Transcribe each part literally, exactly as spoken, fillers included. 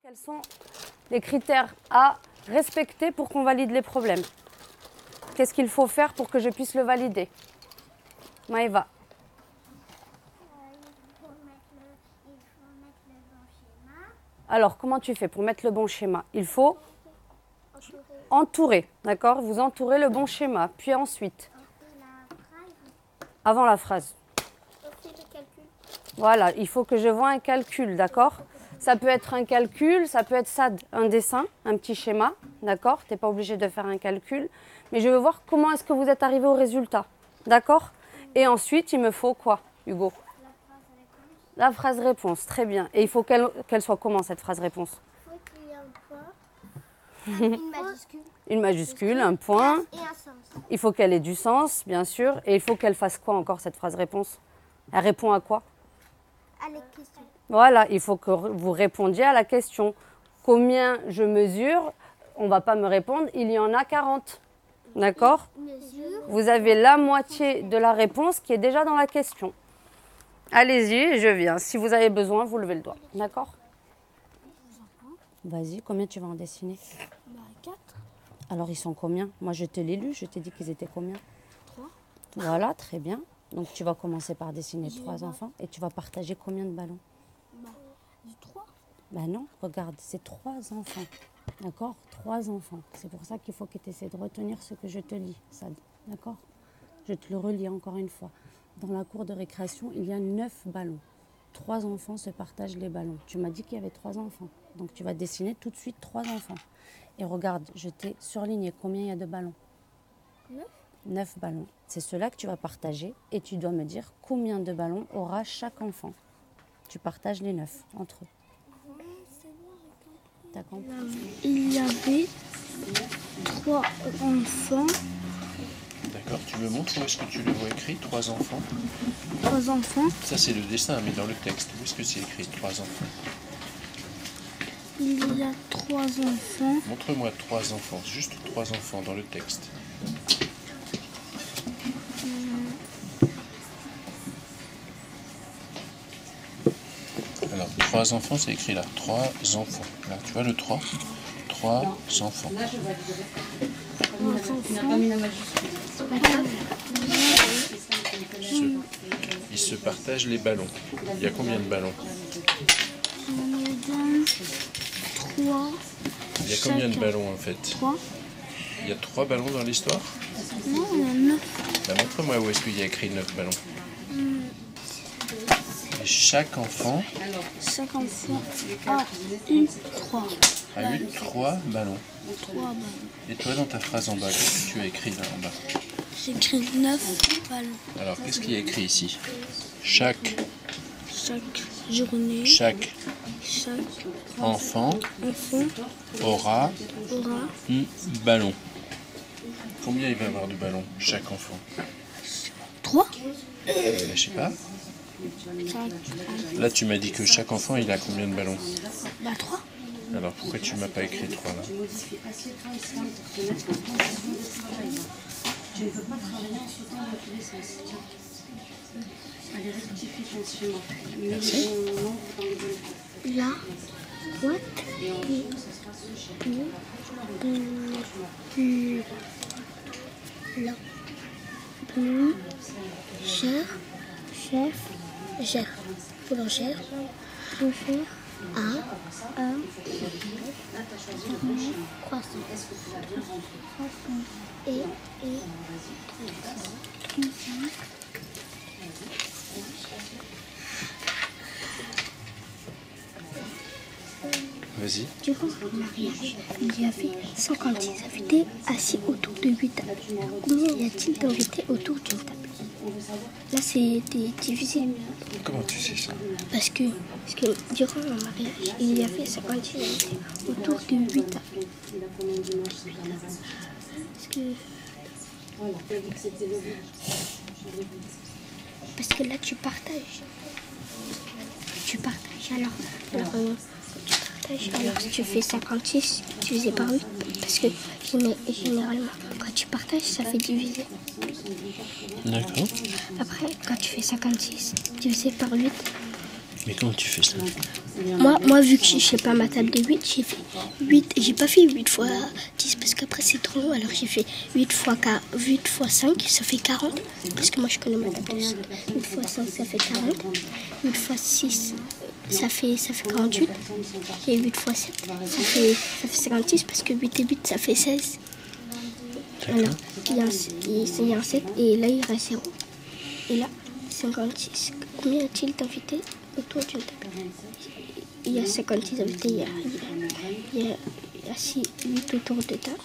Quels sont les critères à respecter pour qu'on valide les problèmes? Qu'est-ce qu'il faut faire pour que je puisse le valider? Maëva. Alors, comment tu fais pour mettre le bon schéma? Il faut entourer, d'accord? Vous entourez le bon schéma. Puis ensuite, avant la phrase. Voilà, il faut que je voie un calcul, d'accord? Ça peut être un calcul, ça peut être ça, un dessin, un petit schéma, d'accord? Tu n'es pas obligé de faire un calcul. Mais je veux voir comment est-ce que vous êtes arrivé au résultat, d'accord? Et ensuite, il me faut quoi, Hugo? La phrase réponse, très bien. Et il faut qu'elle qu'elle soit comment, cette phrase réponse? Il faut qu'il y ait un point, une majuscule. Une majuscule, un point. Et un sens. Il faut qu'elle ait du sens, bien sûr. Et il faut qu'elle fasse quoi encore, cette phrase réponse? Elle répond à quoi? À la question. Voilà, il faut que vous répondiez à la question. Combien je mesure? On ne va pas me répondre, il y en a quarante. D'accord? Mesure. Vous avez la moitié de la réponse qui est déjà dans la question. Allez-y, je viens. Si vous avez besoin, vous levez le doigt. D'accord? Vas-y, combien tu vas en dessiner? Bah, quatre. Alors, ils sont combien? Moi, je te l'ai lu, je t'ai dit qu'ils étaient combien? trois. Voilà, très bien. Donc, tu vas commencer par dessiner J'ai trois vingt. enfants et tu vas partager combien de ballons? Bah, trois. Ben non, regarde, c'est trois enfants. D'accord? Trois enfants. C'est pour ça qu'il faut que tu essaies de retenir ce que je te lis, Sad. D'accord? Je te le relis encore une fois. Dans la cour de récréation, il y a neuf ballons. Trois enfants se partagent les ballons. Tu m'as dit qu'il y avait trois enfants. Donc tu vas dessiner tout de suite trois enfants. Et regarde, je t'ai surligné combien il y a de ballons. Neuf. Neuf ballons. C'est cela que tu vas partager et tu dois me dire combien de ballons aura chaque enfant. Tu partages les neuf entre eux. T'as compris? Il y avait trois enfants. D'accord, tu me montres où est-ce que tu le vois écrit, trois enfants? Trois enfants. Ça c'est le dessin, mais dans le texte, où est-ce que c'est écrit, trois enfants? Il y a trois enfants. Montre-moi trois enfants, juste trois enfants dans le texte. Alors, trois enfants, c'est écrit là, trois enfants. Là, tu vois le trois? Trois enfants. Là, je validerai. Trois enfants. Tu n'as pas mis la majuscule. Ils se, ils se partagent les ballons. Il y a combien de ballons? Trois. Il y a combien de Chacun. ballons en fait? Trois. Il y a trois ballons dans l'histoire? Non, il y en a neuf. Bah, montre-moi où est-ce qu'il y a écrit neuf ballons. Et chaque enfant Chaque enfant a eu trois. a eu trois ballons. Trois ballons. Et toi, dans ta phrase en bas, qu'est-ce que tu as écrit là en bas? J'ai écrit neuf ballons. Alors, qu'est-ce qu'il y a écrit ici? Chaque, Chaque journée, chaque chaque enfant enfant aura aura un ballon. Combien il va avoir de ballons, chaque enfant? trois. Euh, Je sais pas. Chaque... Là, tu m'as dit que chaque enfant, il a combien de ballons? Bah, trois. Alors, pourquoi tu m'as pas écrit trois là? Tu ne peux pas travailler en sautant dans tous les sens. Tiens. Allez, rectifie ton schéma. Merci. La boîte et le la boulangère, chef, gère, boulangère, boulangère, a, un, croissant, et, et, cuisine. Vas-y. Durant le mariage, il y avait cinquante-six invités assis autour de huit tables. Combien y a-t-il d'invités autour d'une table? Là, c'est des- divisé. Comment tu sais ça? Parce que, parce que durant le mariage, il y avait cinquante-six invités autour de huit tables. Parce que, parce que là, tu partages. Tu partages. Alors, alors euh, tu partages. Alors, si tu fais cinquante-six, divisé par huit. Parce que géné- généralement, quand tu partages, ça fait diviser. D'accord. Après, quand tu fais cinquante-six divisé par huit, Mais comment tu fais ça? Moi, moi, vu que je sais pas ma table de huit, j'ai fait huit. J'ai pas fait huit fois dix parce qu'après c'est trop long. Alors j'ai fait huit fois, huit fois cinq, ça fait quarante. Parce que moi je connais ma table de cinq. huit fois cinq, ça fait quarante. huit fois six, ça fait, ça fait quarante-huit. Et huit fois sept, ça fait, ça fait cinquante-six parce que huit et huit, ça fait seize. Alors, il y a un, il y a un sept et là il reste zéro. Et là, cinquante-six. Combien y a-t-il d'invités autour d'une table? Il y a cinquante-six invités, il y a, il y a, il y a six, huit autour de table.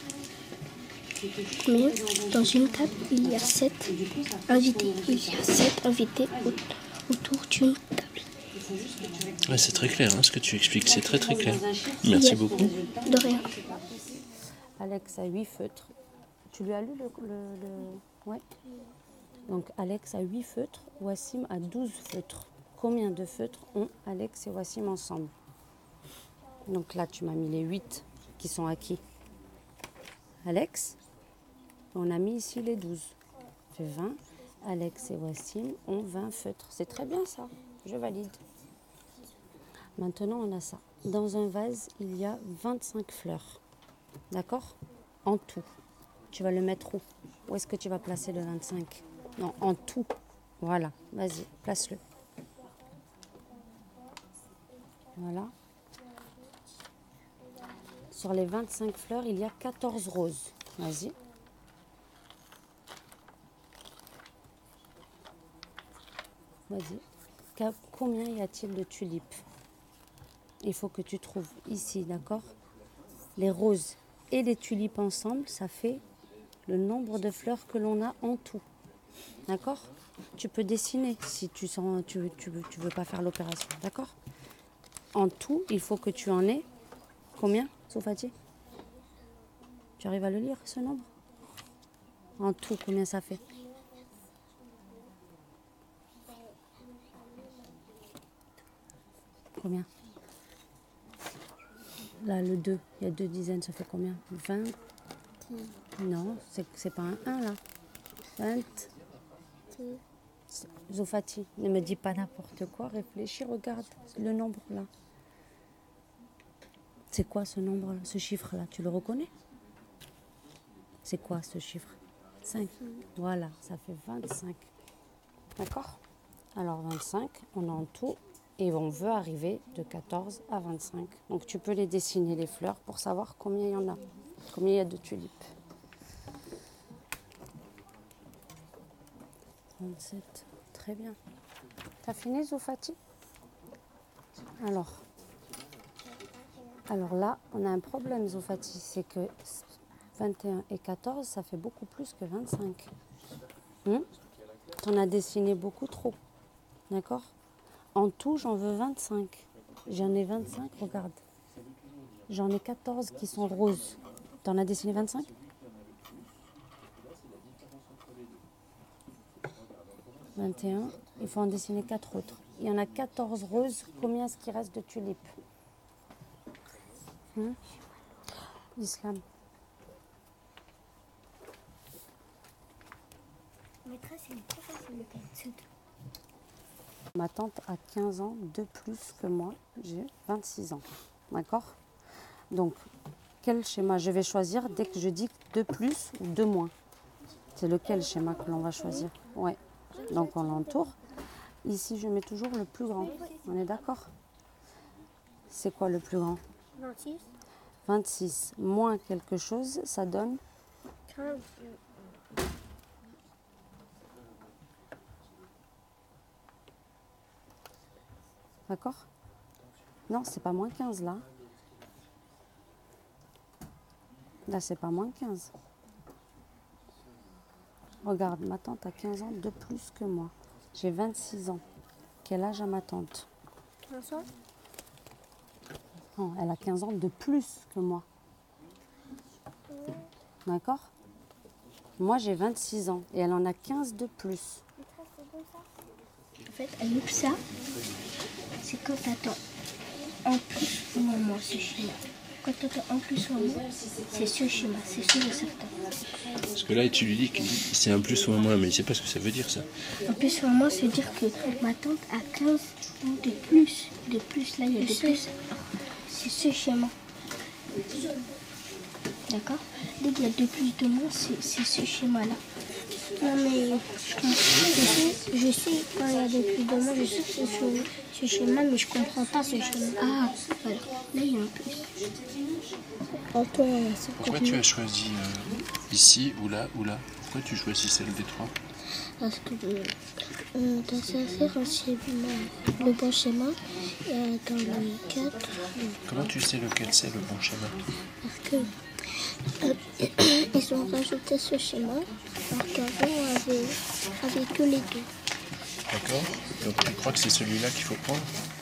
Mais dans une table, il y a sept invités. Il y a sept invités autour d'une table. Ouais, c'est très clair, hein, ce que tu expliques, c'est très très clair. Merci beaucoup. De rien. Alex a huit feutres. Tu lui as lu le... le, le... Ouais. Donc Alex a huit feutres, Wassim a douze feutres. Combien de feutres ont Alex et Wassim ensemble? Donc là, tu m'as mis les huit qui sont à qui? Alex. On a mis ici les douze. Ça fait vingt. Alex et Wassim ont vingt feutres. C'est très bien ça. Je valide. Maintenant, on a ça. Dans un vase, il y a vingt-cinq fleurs. D'accord? En tout. Tu vas le mettre où? Où est-ce que tu vas placer le vingt-cinq? Non, en tout. Voilà. Vas-y, place-le. Voilà. Sur les vingt-cinq fleurs, il y a quatorze roses. Vas-y. Vas-y. Combien y a-t-il de tulipes? Il faut que tu trouves ici, d'accord? Les roses et les tulipes ensemble, ça fait le nombre de fleurs que l'on a en tout. D'accord? Tu peux dessiner si tu sens, tu veux, tu veux, tu veux pas faire l'opération. D'accord? En tout, il faut que tu en aies combien, Soufati? Tu arrives à le lire, ce nombre? En tout, combien ça fait? Combien? Là, le deux, il y a deux dizaines, ça fait combien? vingt? Non, c'est pas un un là. vingt. Zofati, ne me dis pas n'importe quoi, réfléchis, regarde le nombre là. C'est quoi ce nombre là, ce chiffre là, tu le reconnais? C'est quoi ce chiffre? cinq. Voilà, ça fait vingt-cinq. D'accord? Alors vingt-cinq, on a en tout et on veut arriver de quatorze à vingt-cinq. Donc tu peux les dessiner les fleurs pour savoir combien il y en a, combien il y a de tulipes. vingt-sept, très bien. T'as fini, Zoufati? Alors, alors là, on a un problème, Zoufati, c'est que vingt et un et quatorze, ça fait beaucoup plus que vingt-cinq. Hum? T'en as dessiné beaucoup trop, d'accord? En tout, j'en veux vingt-cinq. J'en ai vingt-cinq, regarde. J'en ai quatorze qui sont roses. T'en as dessiné vingt-cinq? vingt et un, il faut en dessiner quatre autres. Il y en a quatorze roses. Combien est-ce qu'il reste de tulipes? Hum? Islam. Ma tante a quinze ans de plus que moi. J'ai vingt-six ans. D'accord? Donc, quel schéma je vais choisir dès que je dis deux plus ou deux moins? C'est lequel schéma que l'on va choisir? Ouais. Donc on l'entoure. Ici, je mets toujours le plus grand. On est d'accord? C'est quoi le plus grand? vingt-six. vingt-six moins quelque chose, ça donne quinze. D'accord? Non, c'est pas moins quinze là. Là, c'est pas moins quinze. Regarde, ma tante a quinze ans de plus que moi. J'ai vingt-six ans. Quel âge a ma tante? quinze ans. Non, elle a quinze ans de plus que moi. D'accord? Moi, j'ai vingt-six ans et elle en a quinze de plus. En fait, Ayoub, ça, c'est quand t'attends en plus ou en moins ce schéma. Quand tu entends un plus ou un moins, c'est ce schéma, c'est sûr et certain. Parce que là, tu lui dis que c'est un plus ou un moins, mais il ne sait pas ce que ça veut dire, ça. Un plus ou un moins, c'est dire que ma tante a quinze de plus. De plus, là, il y a de plus. C'est ce schéma. D'accord? Dès qu'il y a de plus, de moins, c'est ce schéma-là. Non, mais je, sais, je sais quand il y a de plus, de moins, je sais que c'est ce, ce schéma, mais je comprends pas ce schéma. Ah, voilà. Là, il y a un plus. Antoine, Pourquoi tu as choisi euh, ici ou là ou là? Pourquoi tu choisis celle des trois? Parce que euh, dans sa sphère, c'est le bon schéma. Et dans le quatre. Comment tu sais lequel c'est le bon schéma? Parce que euh, ils ont rajouté ce schéma, alors qu'avant, on avait, avait que les deux. D'accord. Donc tu crois que c'est celui-là qu'il faut prendre?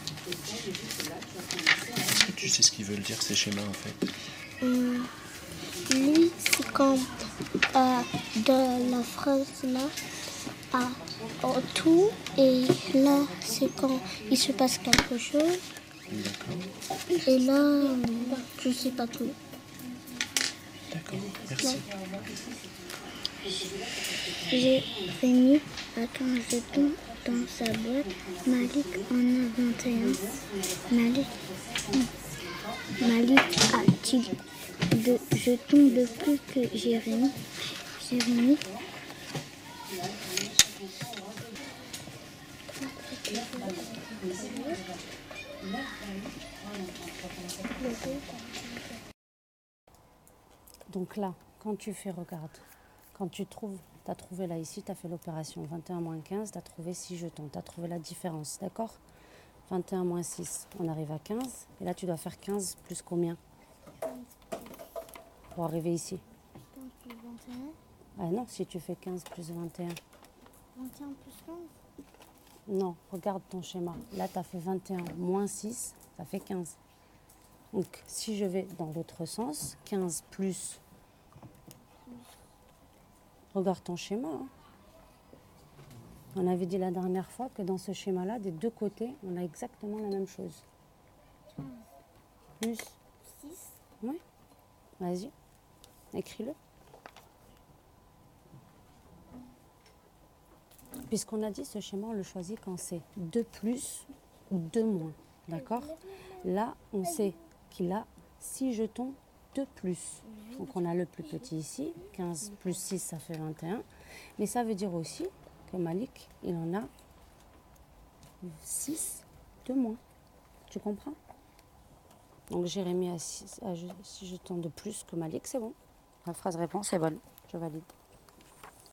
Est-ce que tu sais ce qu'ils veulent dire ces schémas en fait? Hum, lui, c'est quand euh, dans la phrase là, à en tout, et là, c'est quand il se passe quelque chose. D'accord. Et là, euh, je sais pas tout. D'accord, merci. J'ai Rémi a quinze jetons dans sa boîte. Malik en a vingt et un. Malik, Malik a-t-il de jetons de plus que Jérémy? Jérémy Donc là, quand tu fais, regarde, quand tu trouves, tu as trouvé là ici, tu as fait l'opération vingt et un moins quinze, tu as trouvé six jetons, tu as trouvé la différence, d'accord? vingt et un moins six, on arrive à quinze, et là tu dois faire quinze plus combien? Pour arriver ici. quinze plus vingt et un. Ah non, si tu fais quinze plus vingt et un. vingt et un plus quinze. Non, regarde ton schéma. Là, tu as fait vingt et un moins six, ça fait quinze. Donc, si je vais dans l'autre sens, quinze plus... Regarde ton schéma. Hein. On avait dit la dernière fois que dans ce schéma-là, des deux côtés, on a exactement la même chose. Plus... six. Oui. Vas-y. Écris-le. Puisqu'on a dit ce schéma, on le choisit quand c'est deux plus ou deux moins. D'accord? Là, on sait qu'il a six jetons de plus. Donc on a le plus petit ici. quinze plus six, ça fait vingt et un. Mais ça veut dire aussi que Malik, il en a six de moins. Tu comprends? Donc Jérémy a six jetons de plus que Malik, c'est bon. La phrase réponse est bonne. Je valide.